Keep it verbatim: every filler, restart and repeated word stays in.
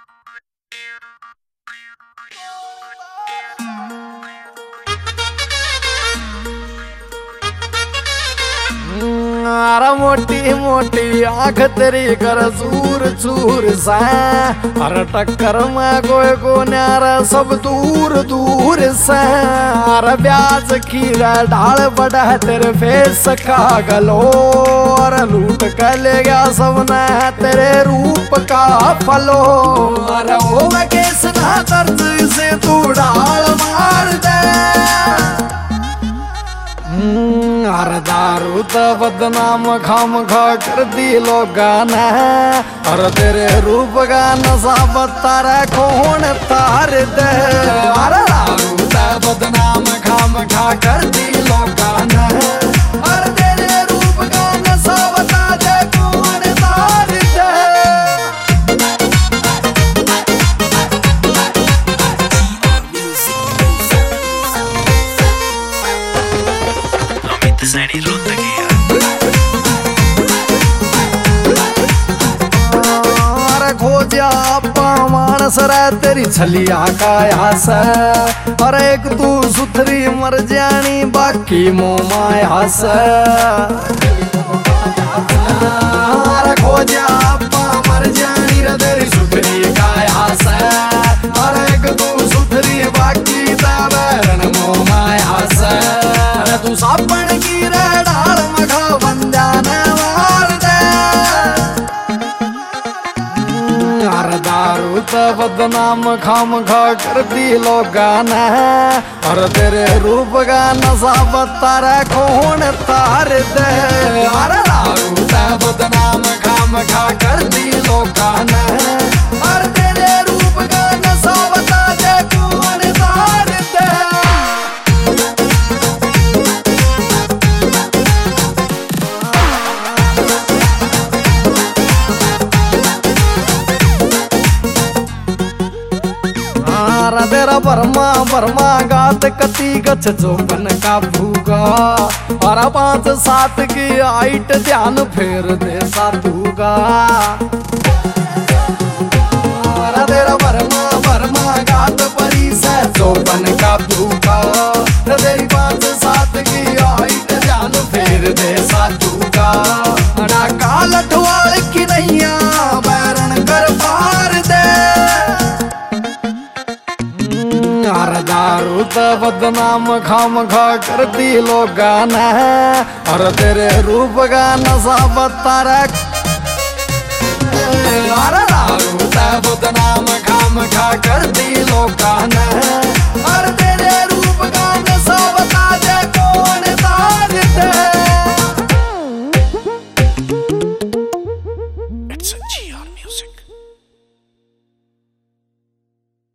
अरे मोटी मोटी आँख तेरी कर चूर चूर सा। अरे टक्कर में कोई को न्यारा सब दूर दूर से। अरे ब्याज खीरा ढाल बड़ा तेरे फेस का गलो। अरे लूट कर ले गया सबने तेरे रूप का फलो। अरे वो मैं केस ना दर्द से तू ढाल मार दे। अरे दारू तो बदनाम खाम खा कर दी लोगा ने। और तेरे रूप का नशा बतारा कौन तार दे। अरे दारू तो बदनाम खाम खा कर दी लोगा ने। और तेरे रूप का नशा बता दे कौन तार दे। अरे खोजा मानस रे तेरी छलिया का यास। अरे एक तू सुथरी मर जानी बाकी मोमा यास। अरे खोजा मर जानी रे तेरी सुथरी का यास। अरे एक तू सुथरी बाकी तबरन मोमा यास। अरे तू सापन की रे डाल मखा बंजाने मार दे। अरे दारू तो बदनाम खाम खा कर दी लोगा ने। और तेरे रूप का नशा बतारा कौन तार दे। अरे दारू तो बदनाम खाम खा कर दी लोगा ने। और तेरे रूप का नशा बता दे कौन तार दे। तेरा बर्मा बर्मा गात कती गच चौपन का भूगा। और पांच सात की हाइट ध्यान फेर दे साधुगा। तेरा बर्मा बर्मा गात परी से चौपन का भूगा। तेरी पांच सात की हाइट ध्यान फेर दे साधुगा। काल अठवाल की नैया बैरन कर पार दे। अरे दारू तो बदनाम खाम खा कर दी लोगा ने। और तेरे रूप का नशा बतारा। अरे दारू